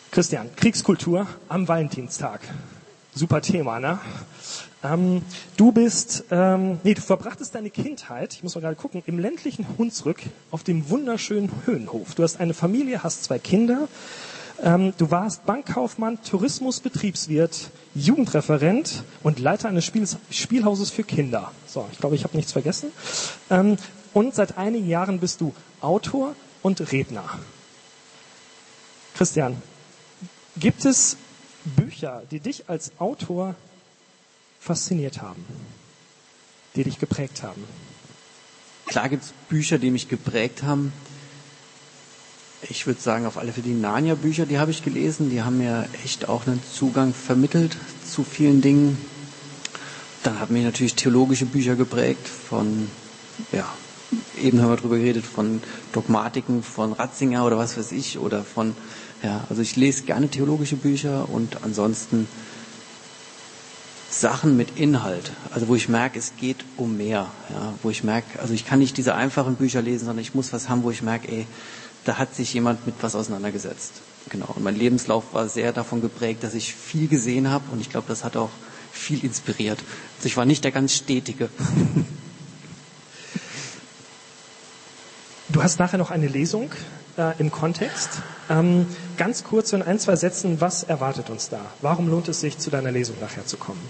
Christian, Kriegskultur am Valentinstag. Super Thema, ne? Du verbrachtest deine Kindheit, ich muss mal gerade gucken, im ländlichen Hunsrück auf dem wunderschönen Höhenhof. Du hast eine Familie, hast 2 Kinder. Du warst Bankkaufmann, Tourismusbetriebswirt, Jugendreferent und Leiter eines Spielhauses für Kinder. So, ich glaube, ich habe nichts vergessen. Und seit einigen Jahren bist du Autor und Redner. Christian, gibt es Bücher, die dich als Autor fasziniert haben, die dich geprägt haben? Klar gibt es Bücher, die mich geprägt haben. Ich würde sagen, auf alle Fälle die Narnia-Bücher, die habe ich gelesen. Die haben mir echt auch einen Zugang vermittelt zu vielen Dingen. Dann haben mich natürlich theologische Bücher geprägt von, eben haben wir drüber geredet, von Dogmatiken von Ratzinger oder was weiß ich, oder von, also ich lese gerne theologische Bücher und ansonsten Sachen mit Inhalt, also wo ich merke, es geht um mehr, wo ich merke, also ich kann nicht diese einfachen Bücher lesen, sondern ich muss was haben, wo ich merke, da hat sich jemand mit was auseinandergesetzt. Genau. Und mein Lebenslauf war sehr davon geprägt, dass ich viel gesehen habe und ich glaube, das hat auch viel inspiriert. Also ich war nicht der ganz Stetige. Du hast nachher noch eine Lesung im Kontext. Ganz kurz in 1, 2 Sätzen, was erwartet uns da? Warum lohnt es sich, zu deiner Lesung nachher zu kommen?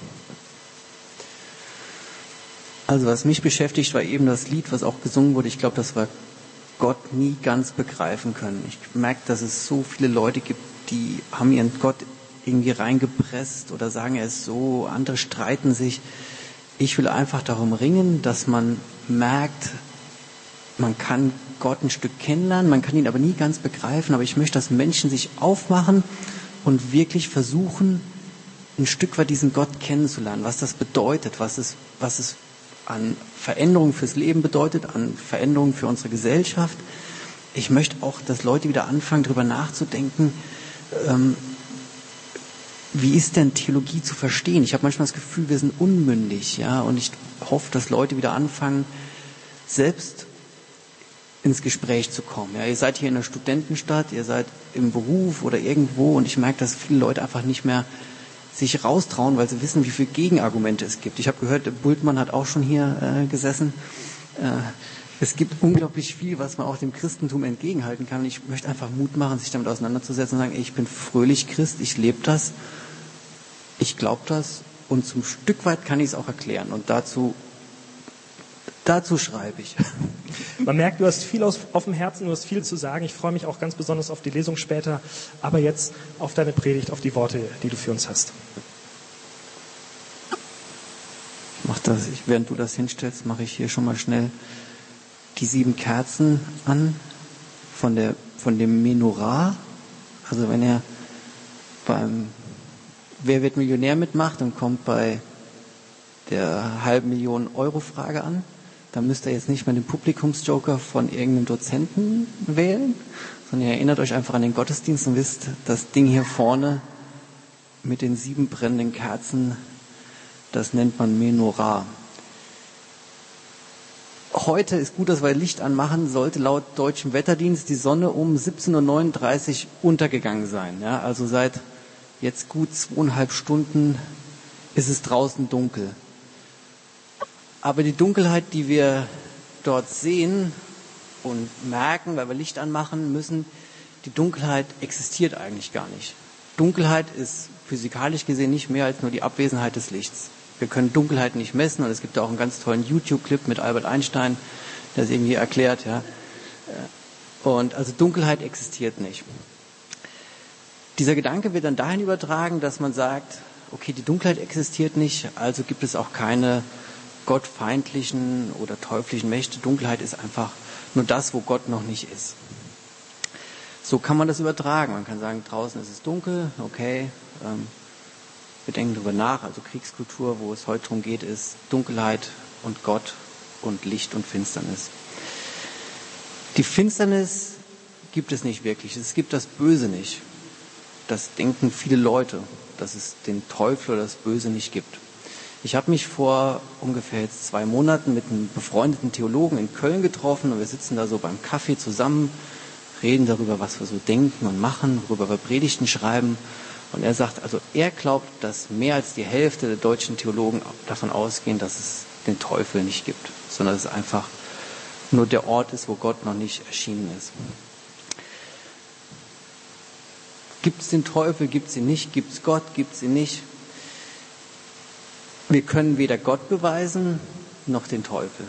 Also was mich beschäftigt, war eben das Lied, was auch gesungen wurde. Ich glaube, das war Gott nie ganz begreifen können. Ich merke, dass es so viele Leute gibt, die haben ihren Gott irgendwie reingepresst oder sagen, er ist so, andere streiten sich. Ich will einfach darum ringen, dass man merkt, man kann Gott ein Stück kennenlernen, man kann ihn aber nie ganz begreifen, aber ich möchte, dass Menschen sich aufmachen und wirklich versuchen, ein Stück weit diesen Gott kennenzulernen, was das bedeutet, was es an Veränderungen fürs Leben bedeutet, an Veränderungen für unsere Gesellschaft. Ich möchte auch, dass Leute wieder anfangen, darüber nachzudenken, wie ist denn Theologie zu verstehen? Ich habe manchmal das Gefühl, wir sind unmündig, und ich hoffe, dass Leute wieder anfangen, selbst ins Gespräch zu kommen. Ihr seid hier in einer Studentenstadt, ihr seid im Beruf oder irgendwo und ich merke, dass viele Leute einfach nicht mehr sich raustrauen, weil sie wissen, wie viele Gegenargumente es gibt. Ich habe gehört, Bultmann hat auch schon hier gesessen. Es gibt unglaublich viel, was man auch dem Christentum entgegenhalten kann. Und ich möchte einfach Mut machen, sich damit auseinanderzusetzen und sagen, ich bin fröhlich Christ, ich lebe das, ich glaube das und zum Stück weit kann ich es auch erklären. Und dazu schreibe ich. Man merkt, du hast viel auf dem Herzen, du hast viel zu sagen. Ich freue mich auch ganz besonders auf die Lesung später, aber jetzt auf deine Predigt, auf die Worte, die du für uns hast. Während du das hinstellst, mache ich hier schon mal schnell die 7 Kerzen an von dem Menorah. Also wenn ihr beim Wer wird Millionär mitmacht und kommt bei der $500.000-Frage an, dann müsst ihr jetzt nicht mehr den Publikumsjoker von irgendeinem Dozenten wählen, sondern ihr erinnert euch einfach an den Gottesdienst und wisst, das Ding hier vorne mit den 7 brennenden Kerzen, das nennt man Menorah. Heute ist gut, dass wir Licht anmachen, sollte laut deutschem Wetterdienst die Sonne um 17.39 Uhr untergegangen sein. Also seit jetzt gut 2,5 Stunden ist es draußen dunkel. Aber die Dunkelheit, die wir dort sehen und merken, weil wir Licht anmachen müssen, die Dunkelheit existiert eigentlich gar nicht. Dunkelheit ist physikalisch gesehen nicht mehr als nur die Abwesenheit des Lichts. Wir können Dunkelheit nicht messen und es gibt auch einen ganz tollen YouTube-Clip mit Albert Einstein, der es irgendwie erklärt. Und also Dunkelheit existiert nicht. Dieser Gedanke wird dann dahin übertragen, dass man sagt, okay, die Dunkelheit existiert nicht, also gibt es auch keine gottfeindlichen oder teuflischen Mächte. Dunkelheit ist einfach nur das, wo Gott noch nicht ist. So kann man das übertragen. Man kann sagen, draußen ist es dunkel, okay, wir denken darüber nach, also Kriegskultur, wo es heute darum geht, ist Dunkelheit und Gott und Licht und Finsternis. Die Finsternis gibt es nicht wirklich, es gibt das Böse nicht. Das denken viele Leute, dass es den Teufel oder das Böse nicht gibt. Ich habe mich vor ungefähr jetzt 2 Monaten mit einem befreundeten Theologen in Köln getroffen und wir sitzen da so beim Kaffee zusammen, reden darüber, was wir so denken und machen, worüber wir Predigten schreiben. Und er sagt, also er glaubt, dass mehr als die Hälfte der deutschen Theologen davon ausgehen, dass es den Teufel nicht gibt, sondern dass es einfach nur der Ort ist, wo Gott noch nicht erschienen ist. Gibt es den Teufel, gibt es ihn nicht, gibt es Gott, gibt es ihn nicht? Wir können weder Gott beweisen, noch den Teufel.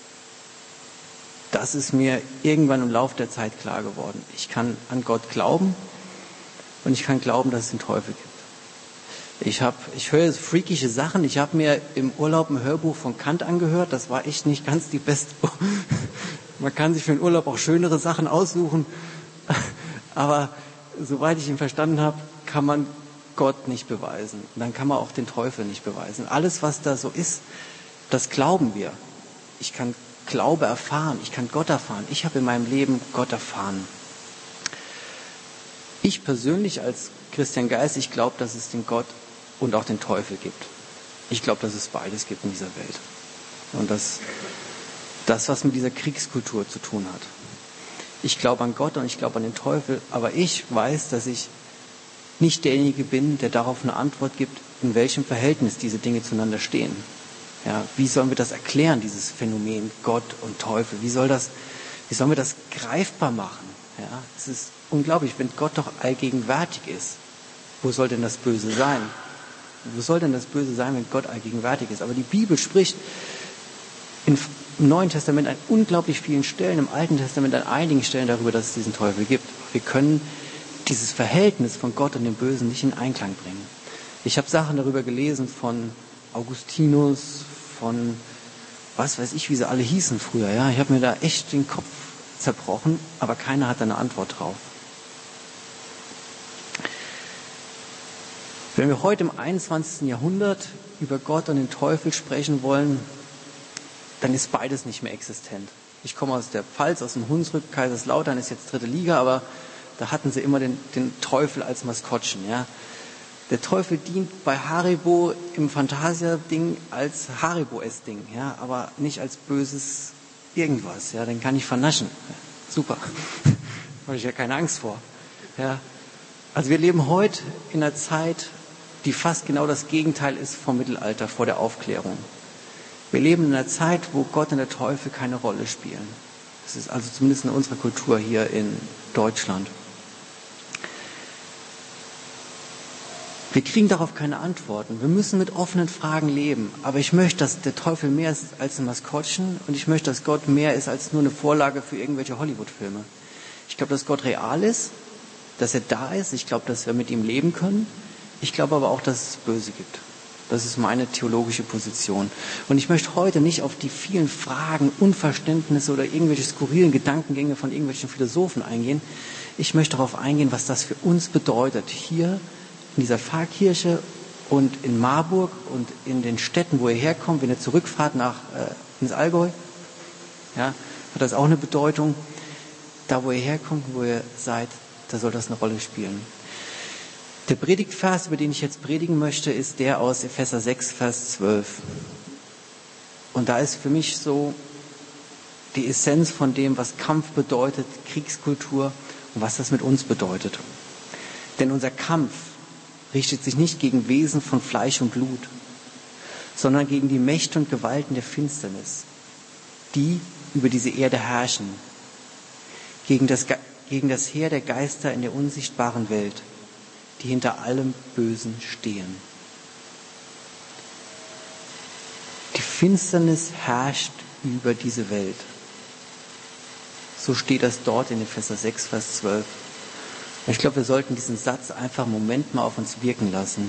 Das ist mir irgendwann im Laufe der Zeit klar geworden. Ich kann an Gott glauben und ich kann glauben, dass es den Teufel gibt. Ich höre freakische Sachen. Ich habe mir im Urlaub ein Hörbuch von Kant angehört. Das war echt nicht ganz die beste. Man kann sich für den Urlaub auch schönere Sachen aussuchen. Aber soweit ich ihn verstanden habe, kann man Gott nicht beweisen. Und dann kann man auch den Teufel nicht beweisen. Alles, was da so ist, das glauben wir. Ich kann Glaube erfahren. Ich kann Gott erfahren. Ich habe in meinem Leben Gott erfahren. Ich persönlich als Christian Geist, ich glaube, dass es den Gott und auch den Teufel gibt. Ich glaube, dass es beides gibt in dieser Welt. Und das, was mit dieser Kriegskultur zu tun hat. Ich glaube an Gott und ich glaube an den Teufel, aber ich weiß, dass ich nicht derjenige bin, der darauf eine Antwort gibt, in welchem Verhältnis diese Dinge zueinander stehen. Ja, wie sollen wir das erklären, dieses Phänomen Gott und Teufel? Wie sollen wir das greifbar machen? Ja, es ist unglaublich, wenn Gott doch allgegenwärtig ist. Wo soll denn das Böse sein? Wo soll denn das Böse sein, wenn Gott allgegenwärtig ist? Aber die Bibel spricht im Neuen Testament an unglaublich vielen Stellen, im Alten Testament an einigen Stellen darüber, dass es diesen Teufel gibt. Wir können dieses Verhältnis von Gott und dem Bösen nicht in Einklang bringen. Ich habe Sachen darüber gelesen von Augustinus, von was weiß ich, wie sie alle hießen früher. Ja, ich habe mir da echt den Kopf zerbrochen, aber keiner hat da eine Antwort drauf. Wenn wir heute im 21. Jahrhundert über Gott und den Teufel sprechen wollen, dann ist beides nicht mehr existent. Ich komme aus der Pfalz, aus dem Hunsrück, Kaiserslautern ist jetzt 3. Liga, aber da hatten sie immer den Teufel als Maskottchen. Ja. Der Teufel dient bei Haribo im Fantasia-Ding als Haribo-Ess-Ding, ja, aber nicht als böses irgendwas. Ja, den kann ich vernaschen. Super. Da habe ich ja keine Angst vor. Ja. Also wir leben heute in einer Zeit, die fast genau das Gegenteil ist vom Mittelalter, vor der Aufklärung. Wir leben in einer Zeit, wo Gott und der Teufel keine Rolle spielen. Das ist also zumindest in unserer Kultur hier in Deutschland. Wir kriegen darauf keine Antworten. Wir müssen mit offenen Fragen leben. Aber ich möchte, dass der Teufel mehr ist als ein Maskottchen und ich möchte, dass Gott mehr ist als nur eine Vorlage für irgendwelche Hollywood-Filme. Ich glaube, dass Gott real ist, dass er da ist. Ich glaube, dass wir mit ihm leben können. Ich glaube aber auch, dass es Böse gibt. Das ist meine theologische Position. Und ich möchte heute nicht auf die vielen Fragen, Unverständnisse oder irgendwelche skurrilen Gedankengänge von irgendwelchen Philosophen eingehen. Ich möchte darauf eingehen, was das für uns bedeutet, hier in dieser Pfarrkirche und in Marburg und in den Städten, wo ihr herkommt, wenn ihr zurückfahrt ins Allgäu, ja, hat das auch eine Bedeutung. Da, wo ihr herkommt, wo ihr seid, da soll das eine Rolle spielen. Der Predigtvers, über den ich jetzt predigen möchte, ist der aus Epheser 6, Vers 12. Und da ist für mich so die Essenz von dem, was Kampf bedeutet, Kriegskultur und was das mit uns bedeutet. Denn unser Kampf richtet sich nicht gegen Wesen von Fleisch und Blut, sondern gegen die Mächte und Gewalten der Finsternis, die über diese Erde herrschen, gegen das Heer der Geister in der unsichtbaren Welt, die hinter allem Bösen stehen. Die Finsternis herrscht über diese Welt. So steht das dort in Epheser 6, Vers 12. Und ich glaube, wir sollten diesen Satz einfach einen Moment mal auf uns wirken lassen.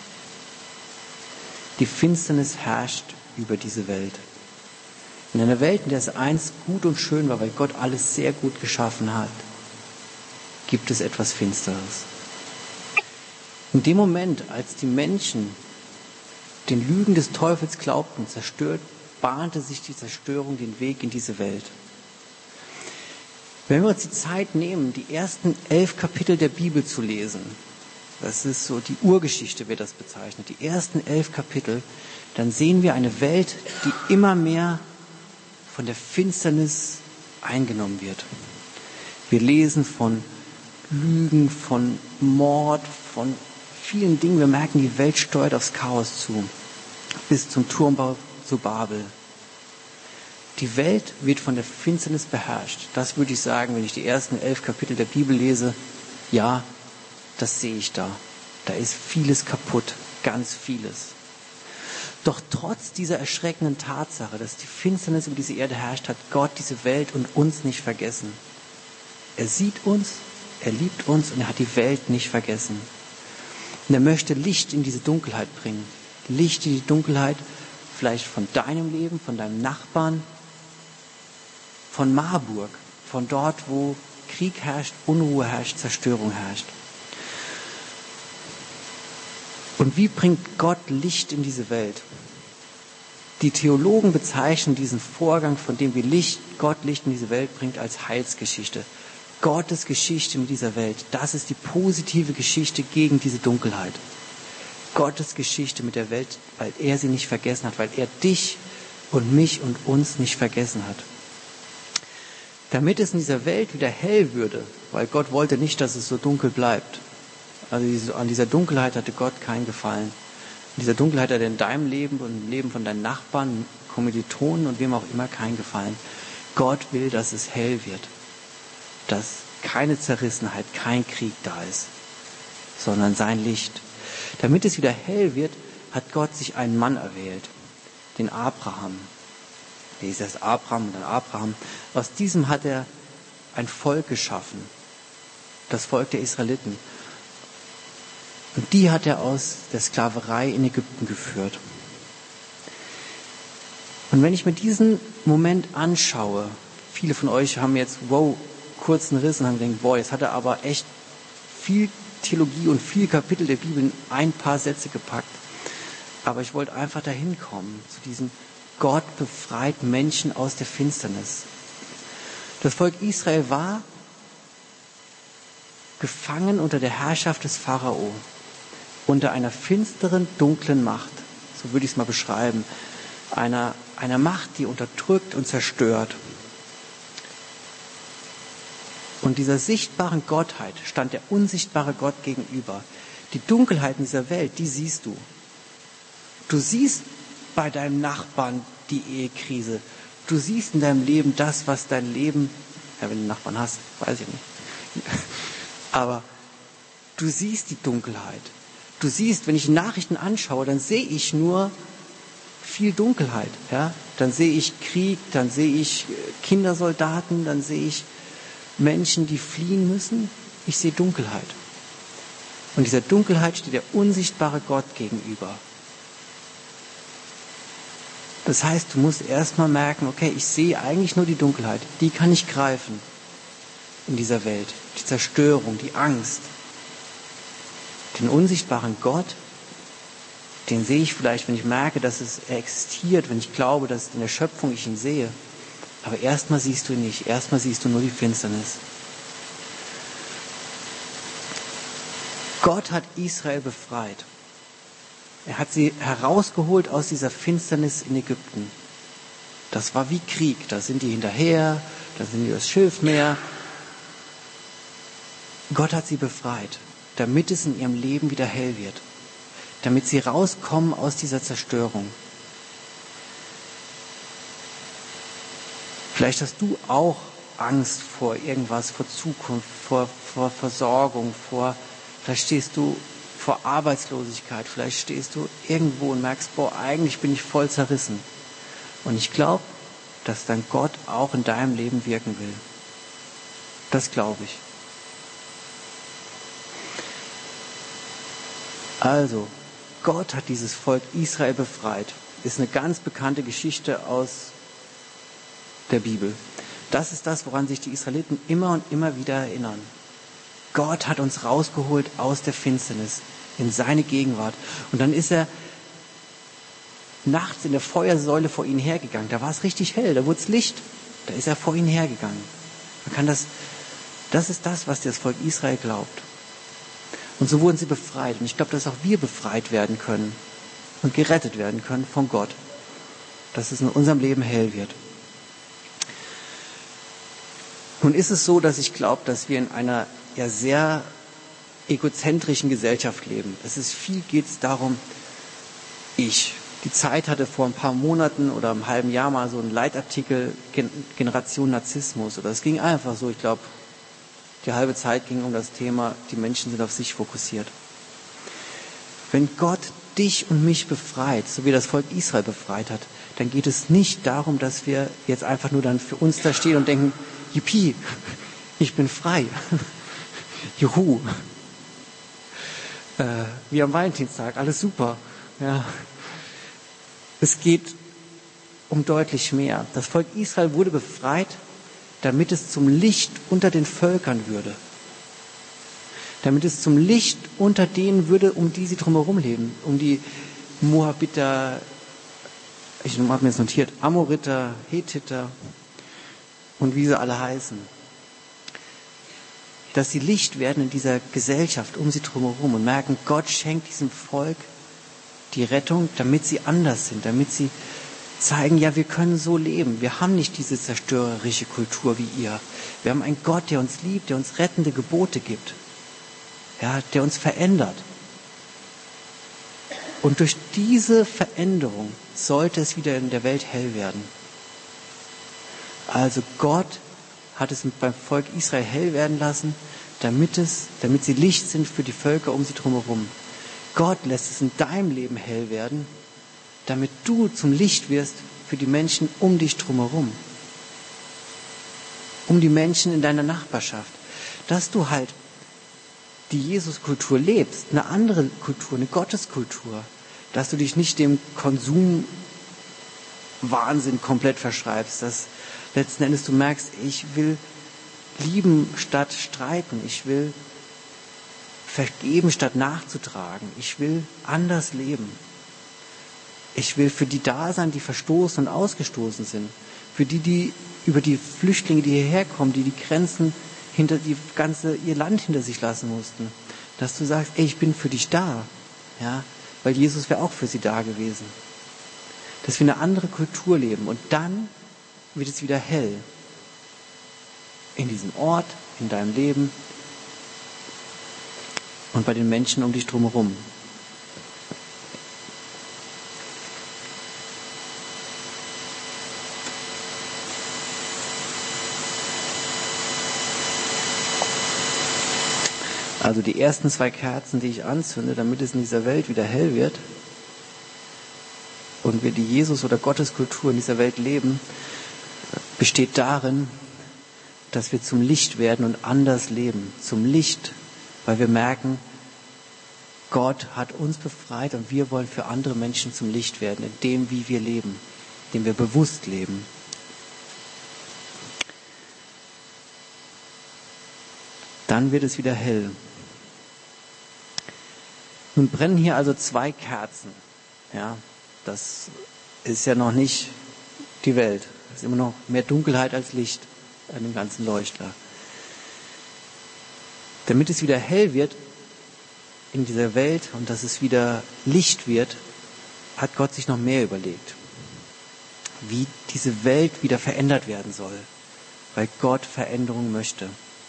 Die Finsternis herrscht über diese Welt. In einer Welt, in der es einst gut und schön war, weil Gott alles sehr gut geschaffen hat, gibt es etwas Finsteres. In dem Moment, als die Menschen den Lügen des Teufels glaubten, bahnte sich die Zerstörung den Weg in diese Welt. Wenn wir uns die Zeit nehmen, die ersten 11 Kapitel der Bibel zu lesen, das ist so die Urgeschichte, wird das bezeichnet, die ersten 11 Kapitel, dann sehen wir eine Welt, die immer mehr von der Finsternis eingenommen wird. Wir lesen von Lügen, von Mord, von vielen Dingen. Wir merken, die Welt steuert aufs Chaos zu, bis zum Turmbau zu Babel. Die Welt wird von der Finsternis beherrscht. Das würde ich sagen, wenn ich die ersten 11 Kapitel der Bibel lese. Ja, das sehe ich da. Da ist vieles kaputt, ganz vieles. Doch trotz dieser erschreckenden Tatsache, dass die Finsternis über diese Erde herrscht, hat Gott diese Welt und uns nicht vergessen. Er sieht uns, er liebt uns und er hat die Welt nicht vergessen. Und er möchte Licht in diese Dunkelheit bringen. Licht in die Dunkelheit, vielleicht von deinem Leben, von deinem Nachbarn, von Marburg, von dort, wo Krieg herrscht, Unruhe herrscht, Zerstörung herrscht. Und wie bringt Gott Licht in diese Welt? Die Theologen bezeichnen diesen Vorgang, von dem Gott Licht in diese Welt bringt, als Heilsgeschichte. Gottes Geschichte mit dieser Welt, das ist die positive Geschichte gegen diese Dunkelheit. Gottes Geschichte mit der Welt, weil er sie nicht vergessen hat, weil er dich und mich und uns nicht vergessen hat. Damit es in dieser Welt wieder hell würde, weil Gott wollte nicht, dass es so dunkel bleibt. Also an dieser Dunkelheit hatte Gott keinen Gefallen. An dieser Dunkelheit hat er in deinem Leben und im Leben von deinen Nachbarn, Kommilitonen und wem auch immer keinen Gefallen. Gott will, dass es hell wird. Dass keine Zerrissenheit, kein Krieg da ist, sondern sein Licht. Damit es wieder hell wird, hat Gott sich einen Mann erwählt, den Abraham. Der ist erst Abraham und dann Abraham. Aus diesem hat er ein Volk geschaffen, das Volk der Israeliten. Und die hat er aus der Sklaverei in Ägypten geführt. Und wenn ich mir diesen Moment anschaue, viele von euch haben jetzt, kurzen Riss und haben gedacht, jetzt hat er aber echt viel Theologie und viel Kapitel der Bibel in ein paar Sätze gepackt. Aber ich wollte einfach dahin kommen, zu diesem Gott befreit Menschen aus der Finsternis. Das Volk Israel war gefangen unter der Herrschaft des Pharao, unter einer finsteren, dunklen Macht, so würde ich es mal beschreiben, einer Macht, die unterdrückt und zerstört. Und dieser sichtbaren Gottheit stand der unsichtbare Gott gegenüber. Die Dunkelheiten dieser Welt, die siehst du. Du siehst bei deinem Nachbarn die Ehekrise. Du siehst in deinem Leben das, was dein Leben, wenn du einen Nachbarn hast, weiß ich nicht. Aber du siehst die Dunkelheit. Du siehst, wenn ich Nachrichten anschaue, dann sehe ich nur viel Dunkelheit. Ja? Dann sehe ich Krieg, dann sehe ich Kindersoldaten, dann sehe ich Menschen, die fliehen müssen. Ich sehe Dunkelheit. Und dieser Dunkelheit steht der unsichtbare Gott gegenüber. Das heißt, du musst erstmal merken, okay, ich sehe eigentlich nur die Dunkelheit. Die kann ich greifen in dieser Welt. Die Zerstörung, die Angst. Den unsichtbaren Gott, den sehe ich vielleicht, wenn ich merke, dass er existiert, wenn ich glaube, dass in der Schöpfung ich ihn sehe. Aber erstmal siehst du ihn nicht. Erstmal siehst du nur die Finsternis. Gott hat Israel befreit. Er hat sie herausgeholt aus dieser Finsternis in Ägypten. Das war wie Krieg. Da sind die hinterher, da sind die übers Schilfmeer. Gott hat sie befreit, damit es in ihrem Leben wieder hell wird. Damit sie rauskommen aus dieser Zerstörung. Vielleicht hast du auch Angst vor irgendwas, vor Zukunft, vor Versorgung, vielleicht stehst du vor Arbeitslosigkeit, vielleicht stehst du irgendwo und merkst, eigentlich bin ich voll zerrissen. Und ich glaube, dass dann Gott auch in deinem Leben wirken will. Das glaube ich. Also, Gott hat dieses Volk Israel befreit. Ist eine ganz bekannte Geschichte aus der Bibel. Das ist das, woran sich die Israeliten immer und immer wieder erinnern. Gott hat uns rausgeholt aus der Finsternis in seine Gegenwart. Und dann ist er nachts in der Feuersäule vor ihnen hergegangen. Da war es richtig hell, da wurde es Licht. Da ist er vor ihnen hergegangen. Das ist das, was das Volk Israel glaubt. Und so wurden sie befreit. Und ich glaube, dass auch wir befreit werden können und gerettet werden können von Gott. Dass es in unserem Leben hell wird. Nun ist es so, dass ich glaube, dass wir in einer ja sehr egozentrischen Gesellschaft leben. Geht es darum, die Zeit hatte vor ein paar Monaten oder einem halben Jahr mal so einen Leitartikel, Generation Narzissmus. Oder es ging einfach so, ich glaube, die halbe Zeit ging um das Thema, die Menschen sind auf sich fokussiert. Wenn Gott dich und mich befreit, so wie das Volk Israel befreit hat, dann geht es nicht darum, dass wir jetzt einfach nur dann für uns da stehen und denken, Yippie, ich bin frei. Juhu. Wie am Valentinstag, alles super. Ja. Es geht um deutlich mehr. Das Volk Israel wurde befreit, damit es zum Licht unter den Völkern würde. Damit es zum Licht unter denen würde, um die sie drumherum leben. Um die Moabiter, ich habe mir das notiert, Amoriter, Hethiter und wie sie alle heißen. Dass sie Licht werden in dieser Gesellschaft um sie drumherum und merken, Gott schenkt diesem Volk die Rettung, damit sie anders sind, damit sie zeigen, ja, wir können so leben. Wir haben nicht diese zerstörerische Kultur wie ihr. Wir haben einen Gott, der uns liebt, der uns rettende Gebote gibt. Ja, der uns verändert. Und durch diese Veränderung sollte es wieder in der Welt hell werden. Also Gott hat es beim Volk Israel hell werden lassen, damit sie Licht sind für die Völker um sie drumherum. Gott lässt es in deinem Leben hell werden, damit du zum Licht wirst für die Menschen um dich drumherum. Um die Menschen in deiner Nachbarschaft. Dass du halt die Jesus-Kultur lebst, eine andere Kultur, eine Gotteskultur. Dass du dich nicht dem Konsumwahnsinn komplett verschreibst. Dass letzten Endes du merkst, ich will lieben statt streiten. Ich will vergeben statt nachzutragen. Ich will anders leben. Ich will für die da sein, die verstoßen und ausgestoßen sind. Für die über die Flüchtlinge, die hierher kommen, die Grenzen ihr Land hinter sich lassen mussten. Dass du sagst, ich bin für dich da. Ja, weil Jesus wäre auch für sie da gewesen. Dass wir eine andere Kultur leben. Und dann wird es wieder hell. In diesem Ort, in deinem Leben und bei den Menschen um dich drumherum. Also die ersten 2 Kerzen, die ich anzünde, damit es in dieser Welt wieder hell wird und wir die Jesus- oder Gotteskultur in dieser Welt leben, besteht darin, dass wir zum Licht werden und anders leben. Zum Licht, weil wir merken, Gott hat uns befreit und wir wollen für andere Menschen zum Licht werden, in dem, wie wir leben, in dem wir bewusst leben. Dann wird es wieder hell. Nun brennen hier also 2 Kerzen. Ja, das ist ja noch nicht die Welt. Es ist immer noch mehr Dunkelheit als Licht an dem ganzen Leuchter. Damit es wieder hell wird in dieser Welt und dass es wieder Licht wird, hat Gott sich noch mehr überlegt. Wie diese Welt wieder verändert werden soll. Weil Gott Veränderung möchte.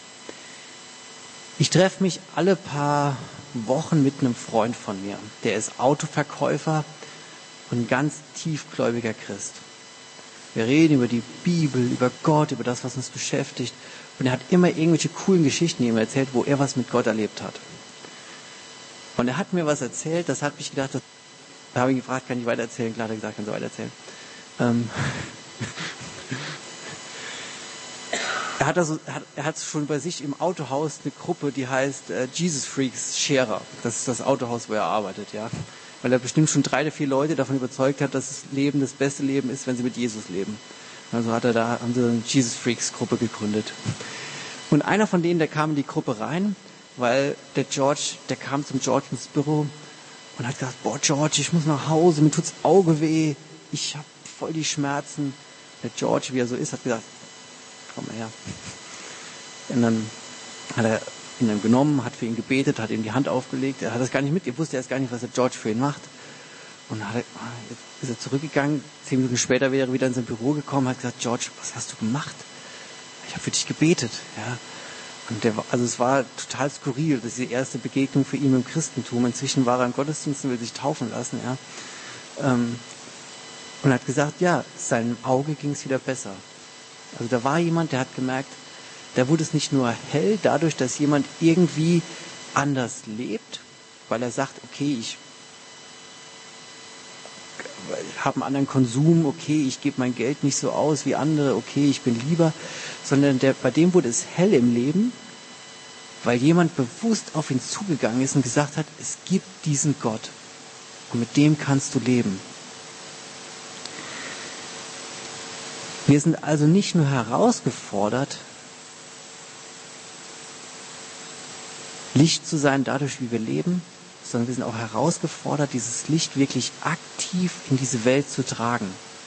Ich treffe mich alle paar Wochen mit einem Freund von mir. Der ist Autoverkäufer und ein ganz tiefgläubiger Christ. Wir reden über die Bibel, über Gott, über das, was uns beschäftigt. Und er hat immer irgendwelche coolen Geschichten ihm erzählt, wo er was mit Gott erlebt hat. Und er hat mir was erzählt, das hat mich gedacht, da habe ich ihn gefragt, kann ich weitererzählen? Klar, hat er gesagt, kann ich weitererzählen. Er hat schon bei sich im Autohaus eine Gruppe, die heißt Jesus Freaks Scherer. Das ist das Autohaus, wo er arbeitet, ja. Weil er bestimmt schon 3 oder 4 Leute davon überzeugt hat, dass das Leben das beste Leben ist, wenn sie mit Jesus leben. Also haben sie eine Jesus Freaks Gruppe gegründet. Und einer von denen, der kam in die Gruppe rein, weil der kam zum George ins Büro und hat gesagt, boah George, ich muss nach Hause, mir tut's Auge weh, ich habe voll die Schmerzen. Der George, wie er so ist, hat gesagt, komm mal her. Und dann hat er ihn dann genommen, hat für ihn gebetet, hat ihm die Hand aufgelegt. Er hat das gar nicht er wusste erst gar nicht, was der George für ihn macht. Und dann ist er zurückgegangen. 10 Minuten später wäre er wieder in sein Büro gekommen, hat gesagt, George, was hast du gemacht? Ich habe für dich gebetet. Ja. Und also es war total skurril, das ist die erste Begegnung für ihn im Christentum. Inzwischen war er im Gottesdienst und will sich taufen lassen. Ja. Und hat gesagt, ja, seinem Auge ging es wieder besser. Also da war jemand, der hat gemerkt, da wurde es nicht nur hell dadurch, dass jemand irgendwie anders lebt, weil er sagt, okay, ich habe einen anderen Konsum, okay, ich gebe mein Geld nicht so aus wie andere, okay, ich bin lieber, sondern bei dem wurde es hell im Leben, weil jemand bewusst auf ihn zugegangen ist und gesagt hat, es gibt diesen Gott und mit dem kannst du leben. Wir sind also nicht nur herausgefordert, Licht zu sein dadurch, wie wir leben, sondern wir sind auch herausgefordert, dieses Licht wirklich aktiv in diese Welt zu tragen.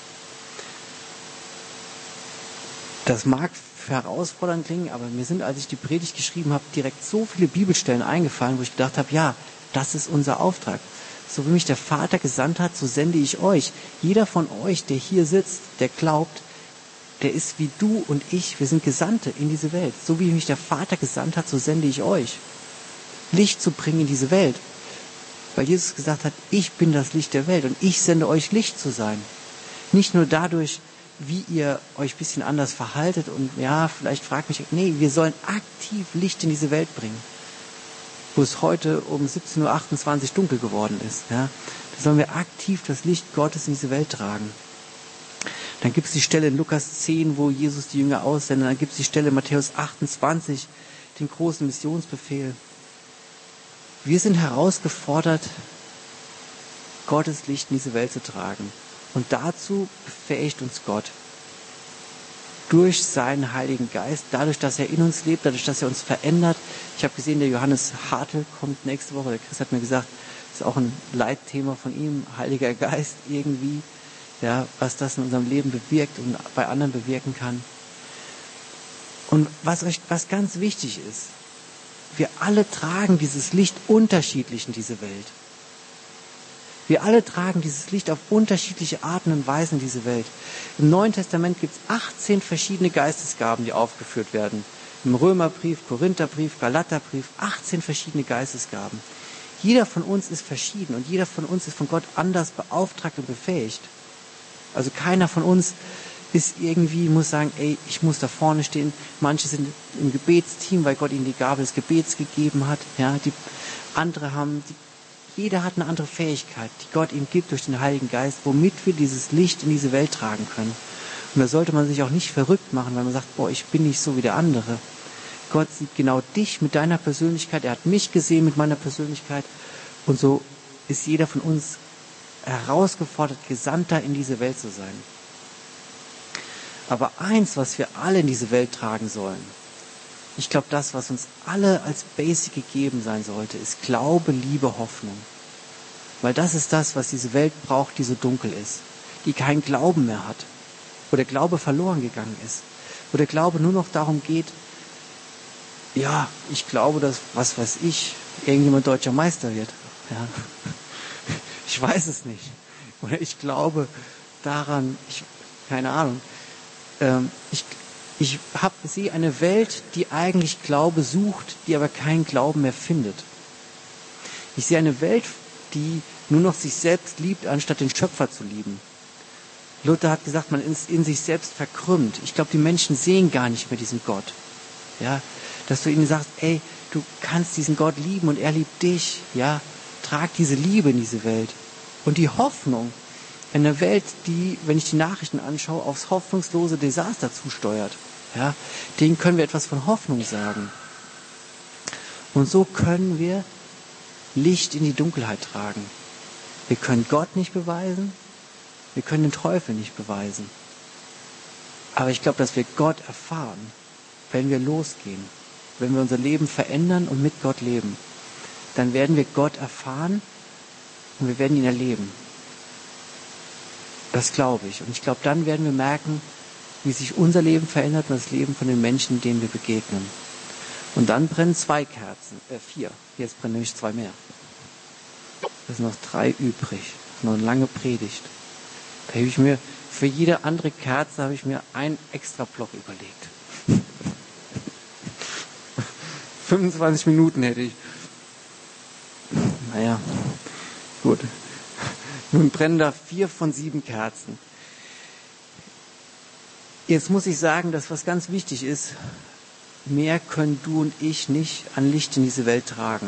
Das mag herausfordernd klingen, aber mir sind, als ich die Predigt geschrieben habe, direkt so viele Bibelstellen eingefallen, wo ich gedacht habe, ja, das ist unser Auftrag. So wie mich der Vater gesandt hat, so sende ich euch. Jeder von euch, der hier sitzt, der glaubt, der ist wie du und ich, wir sind Gesandte in diese Welt. So wie mich der Vater gesandt hat, so sende ich euch. Licht zu bringen in diese Welt. Weil Jesus gesagt hat, ich bin das Licht der Welt und ich sende euch Licht zu sein. Nicht nur dadurch, wie ihr euch ein bisschen anders verhaltet und ja, vielleicht fragt mich, nee, wir sollen aktiv Licht in diese Welt bringen. Wo es heute um 17.28 Uhr dunkel geworden ist. Ja, da sollen wir aktiv das Licht Gottes in diese Welt tragen. Dann gibt es die Stelle in Lukas 10, wo Jesus die Jünger aussendet. Dann gibt es die Stelle in Matthäus 28, den großen Missionsbefehl. Wir sind herausgefordert, Gottes Licht in diese Welt zu tragen. Und dazu befähigt uns Gott. Durch seinen Heiligen Geist, dadurch, dass er in uns lebt, dadurch, dass er uns verändert. Ich habe gesehen, der Johannes Hartl kommt nächste Woche. Der Chris hat mir gesagt, das ist auch ein Leitthema von ihm, Heiliger Geist irgendwie. Ja, was das in unserem Leben bewirkt und bei anderen bewirken kann. Und was ganz wichtig ist, wir alle tragen dieses Licht unterschiedlich in diese Welt. Wir alle tragen dieses Licht auf unterschiedliche Arten und Weisen in diese Welt. Im Neuen Testament gibt es 18 verschiedene Geistesgaben, die aufgeführt werden. Im Römerbrief, Korintherbrief, Galaterbrief, 18 verschiedene Geistesgaben. Jeder von uns ist verschieden und jeder von uns ist von Gott anders beauftragt und befähigt. Also keiner von uns ist irgendwie, muss sagen, ey, ich muss da vorne stehen. Manche sind im Gebetsteam, weil Gott ihnen die Gabe des Gebets gegeben hat. Ja, die andere jeder hat eine andere Fähigkeit, die Gott ihm gibt durch den Heiligen Geist, womit wir dieses Licht in diese Welt tragen können. Und da sollte man sich auch nicht verrückt machen, weil man sagt, boah, ich bin nicht so wie der andere. Gott sieht genau dich mit deiner Persönlichkeit. Er hat mich gesehen mit meiner Persönlichkeit. Und so ist jeder von uns herausgefordert, Gesandter in diese Welt zu sein. Aber eins, was wir alle in diese Welt tragen sollen, ich glaube, das, was uns alle als Basic gegeben sein sollte, ist Glaube, Liebe, Hoffnung. Weil das ist das, was diese Welt braucht, die so dunkel ist, die keinen Glauben mehr hat, wo der Glaube verloren gegangen ist, wo der Glaube nur noch darum geht, ja, ich glaube, dass, was weiß ich, irgendjemand deutscher Meister wird. Ja. Ich weiß es nicht. Oder ich glaube daran, keine Ahnung. Ich sehe eine Welt, die eigentlich Glaube sucht, die aber keinen Glauben mehr findet. Ich sehe eine Welt, die nur noch sich selbst liebt, anstatt den Schöpfer zu lieben. Luther hat gesagt, man ist in sich selbst verkrümmt. Ich glaube, die Menschen sehen gar nicht mehr diesen Gott. Ja, dass du ihnen sagst, ey, du kannst diesen Gott lieben und er liebt dich. Ja, trag diese Liebe in diese Welt. Und die Hoffnung in einer Welt, die, wenn ich die Nachrichten anschaue, aufs hoffnungslose Desaster zusteuert. Ja, denen können wir etwas von Hoffnung sagen. Und so können wir Licht in die Dunkelheit tragen. Wir können Gott nicht beweisen, wir können den Teufel nicht beweisen. Aber ich glaube, dass wir Gott erfahren, wenn wir losgehen, wenn wir unser Leben verändern und mit Gott leben. Dann werden wir Gott erfahren und wir werden ihn erleben. Das glaube ich. Und ich glaube, dann werden wir merken, wie sich unser Leben verändert und das Leben von den Menschen, denen wir begegnen. Und dann brennen 4 Kerzen. Jetzt brennen nämlich 2 mehr. Es sind noch 3 übrig. Noch eine lange Predigt. Da habe ich mir, für jede andere Kerze habe ich mir einen extra Block überlegt. 25 Minuten hätte ich. Naja, gut. Nun brennen da 4 von 7 Kerzen. Jetzt muss ich sagen, dass was ganz wichtig ist, mehr können du und ich nicht an Licht in diese Welt tragen.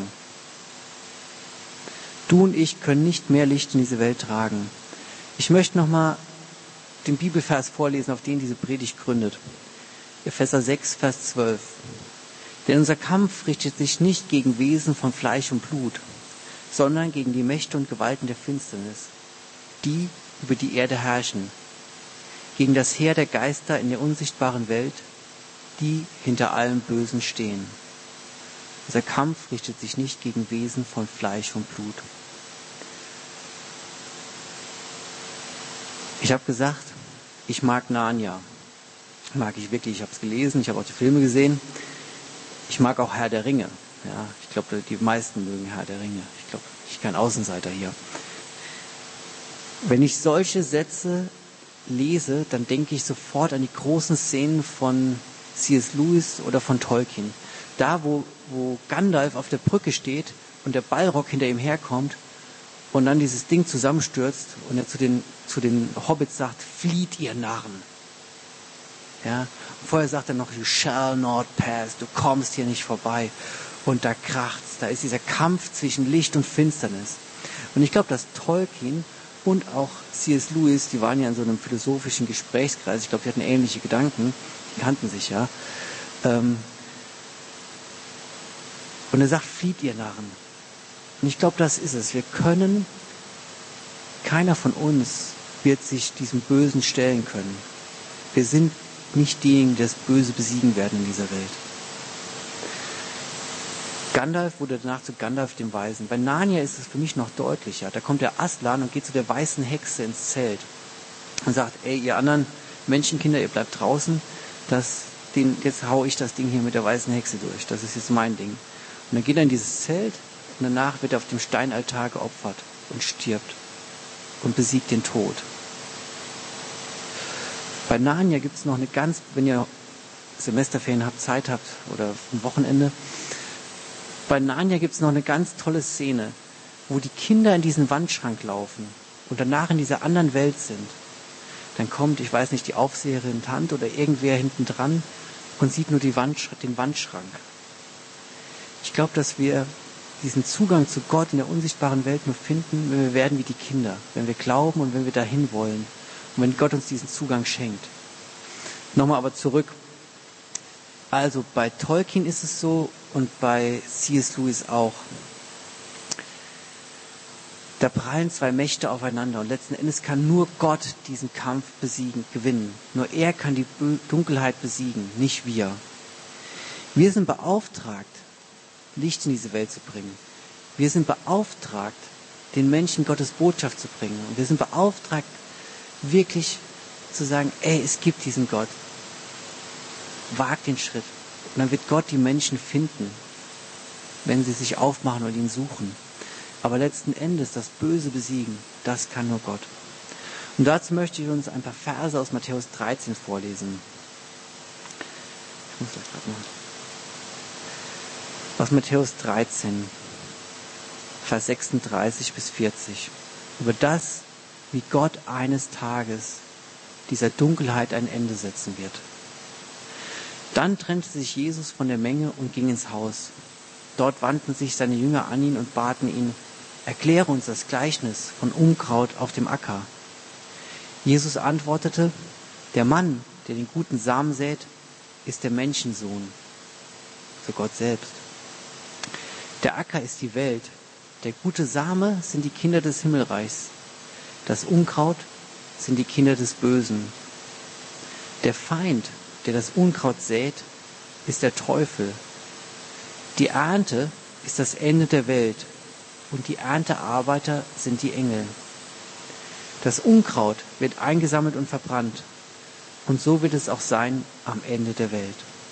Du und ich können nicht mehr Licht in diese Welt tragen. Ich möchte nochmal den Bibelvers vorlesen, auf den diese Predigt gründet. Epheser 6, Vers 12. Denn unser Kampf richtet sich nicht gegen Wesen von Fleisch und Blut, sondern gegen die Mächte und Gewalten der Finsternis, die über die Erde herrschen, gegen das Heer der Geister in der unsichtbaren Welt, die hinter allem Bösen stehen. Unser Kampf richtet sich nicht gegen Wesen von Fleisch und Blut. Ich habe gesagt, ich mag Narnia. Mag ich wirklich. Ich habe es gelesen, ich habe auch die Filme gesehen. Ich mag auch Herr der Ringe. Ja, ich glaube, die meisten mögen Herr der Ringe. Ich glaube, ich bin kein Außenseiter hier. Wenn ich solche Sätze lese, dann denke ich sofort an die großen Szenen von C.S. Lewis oder von Tolkien. Da, wo Gandalf auf der Brücke steht und der Balrog hinter ihm herkommt und dann dieses Ding zusammenstürzt und er zu den Hobbits sagt, flieht ihr Narren. Ja, und vorher sagt er noch, you shall not pass, du kommst hier nicht vorbei. Und da kracht's, da ist dieser Kampf zwischen Licht und Finsternis. Und ich glaube, dass Tolkien und auch C.S. Lewis, die waren ja in so einem philosophischen Gesprächskreis, ich glaube, die hatten ähnliche Gedanken, die kannten sich ja. Und er sagt, flieht ihr Narren. Und ich glaube, das ist es. Keiner von uns wird sich diesem Bösen stellen können. Wir sind nicht diejenigen, die das Böse besiegen werden in dieser Welt. Gandalf wurde danach zu Gandalf dem Weisen. Bei Narnia ist es für mich noch deutlicher. Da kommt der Aslan und geht zu der weißen Hexe ins Zelt und sagt, ey, ihr anderen Menschenkinder, ihr bleibt draußen, jetzt hau ich das Ding hier mit der weißen Hexe durch. Das ist jetzt mein Ding. Und dann geht er in dieses Zelt und danach wird er auf dem Steinaltar geopfert und stirbt und besiegt den Tod. Bei Narnia gibt es noch wenn ihr Semesterferien habt, Zeit habt oder ein Wochenende, bei Narnia gibt es noch eine ganz tolle Szene, wo die Kinder in diesen Wandschrank laufen und danach in dieser anderen Welt sind. Dann kommt, ich weiß nicht, die Aufseherin Tante oder irgendwer hinten dran und sieht nur den Wandschrank. Ich glaube, dass wir diesen Zugang zu Gott in der unsichtbaren Welt nur finden, wenn wir werden wie die Kinder, wenn wir glauben und wenn wir dahin wollen und wenn Gott uns diesen Zugang schenkt. Nochmal aber zurück. Also bei Tolkien ist es so und bei C.S. Lewis auch. Da prallen 2 Mächte aufeinander und letzten Endes kann nur Gott diesen Kampf gewinnen. Nur er kann die Dunkelheit besiegen, nicht wir. Wir sind beauftragt, Licht in diese Welt zu bringen. Wir sind beauftragt, den Menschen Gottes Botschaft zu bringen. Und wir sind beauftragt, wirklich zu sagen, ey, es gibt diesen Gott. Wagt den Schritt. Und dann wird Gott die Menschen finden, wenn sie sich aufmachen und ihn suchen. Aber letzten Endes das Böse besiegen, das kann nur Gott. Und dazu möchte ich uns ein paar Verse aus Matthäus 13 vorlesen. Ich muss das gerade machen. Aus Matthäus 13, Vers 36 bis 40. Über das, wie Gott eines Tages dieser Dunkelheit ein Ende setzen wird. Dann trennte sich Jesus von der Menge und ging ins Haus. Dort wandten sich seine Jünger an ihn und baten ihn, erkläre uns das Gleichnis von Unkraut auf dem Acker. Jesus antwortete, der Mann, der den guten Samen sät, ist der Menschensohn, also Gott selbst. Der Acker ist die Welt, der gute Same sind die Kinder des Himmelreichs, das Unkraut sind die Kinder des Bösen. Der Feind, der das Unkraut sät, ist der Teufel. Die Ernte ist das Ende der Welt und die Erntearbeiter sind die Engel. Das Unkraut wird eingesammelt und verbrannt und so wird es auch sein am Ende der Welt.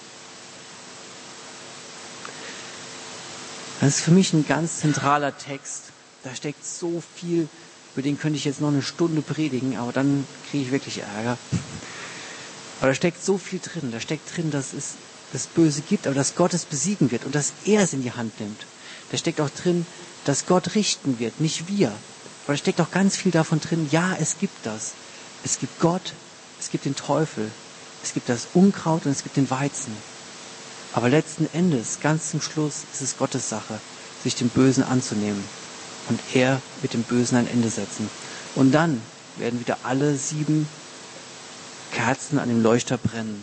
Das ist für mich ein ganz zentraler Text. Da steckt so viel, über den könnte ich jetzt noch eine Stunde predigen, aber dann kriege ich wirklich Ärger. Aber da steckt so viel drin. Da steckt drin, dass es das Böse gibt, aber dass Gott es besiegen wird und dass er es in die Hand nimmt. Da steckt auch drin, dass Gott richten wird, nicht wir. Aber da steckt auch ganz viel davon drin, ja, es gibt das. Es gibt Gott, es gibt den Teufel, es gibt das Unkraut und es gibt den Weizen. Aber letzten Endes, ganz zum Schluss, ist es Gottes Sache, sich dem Bösen anzunehmen. Und er wird dem Bösen ein Ende setzen. Und dann werden wieder alle 7 Kerzen an dem Leuchter brennen.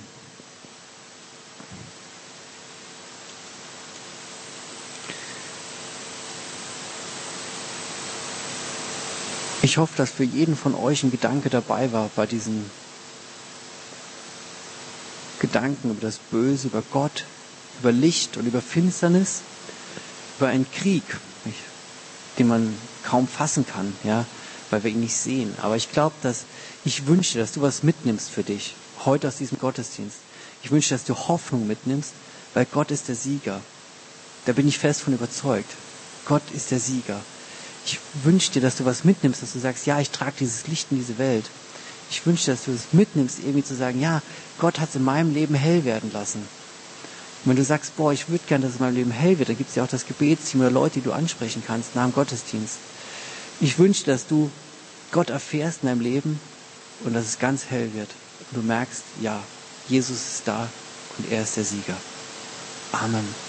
Ich hoffe, dass für jeden von euch ein Gedanke dabei war bei diesen Gedanken über das Böse, über Gott, über Licht und über Finsternis, über einen Krieg, den man kaum fassen kann, ja, weil wir ihn nicht sehen. Aber ich glaube, ich wünsche, dass du was mitnimmst für dich, heute aus diesem Gottesdienst. Ich wünsche, dass du Hoffnung mitnimmst, weil Gott ist der Sieger. Da bin ich fest von überzeugt. Gott ist der Sieger. Ich wünsche dir, dass du was mitnimmst, dass du sagst, ja, ich trage dieses Licht in diese Welt. Ich wünsche dir, dass du es mitnimmst, irgendwie zu sagen, ja, Gott hat es in meinem Leben hell werden lassen. Und wenn du sagst, boah, ich würde gerne, dass es in meinem Leben hell wird, dann gibt es ja auch das Gebetsteam oder Leute, die du ansprechen kannst nach dem Gottesdienst. Ich wünsche dir, dass du Gott erfährst in deinem Leben und dass es ganz hell wird. Und du merkst, ja, Jesus ist da und er ist der Sieger. Amen.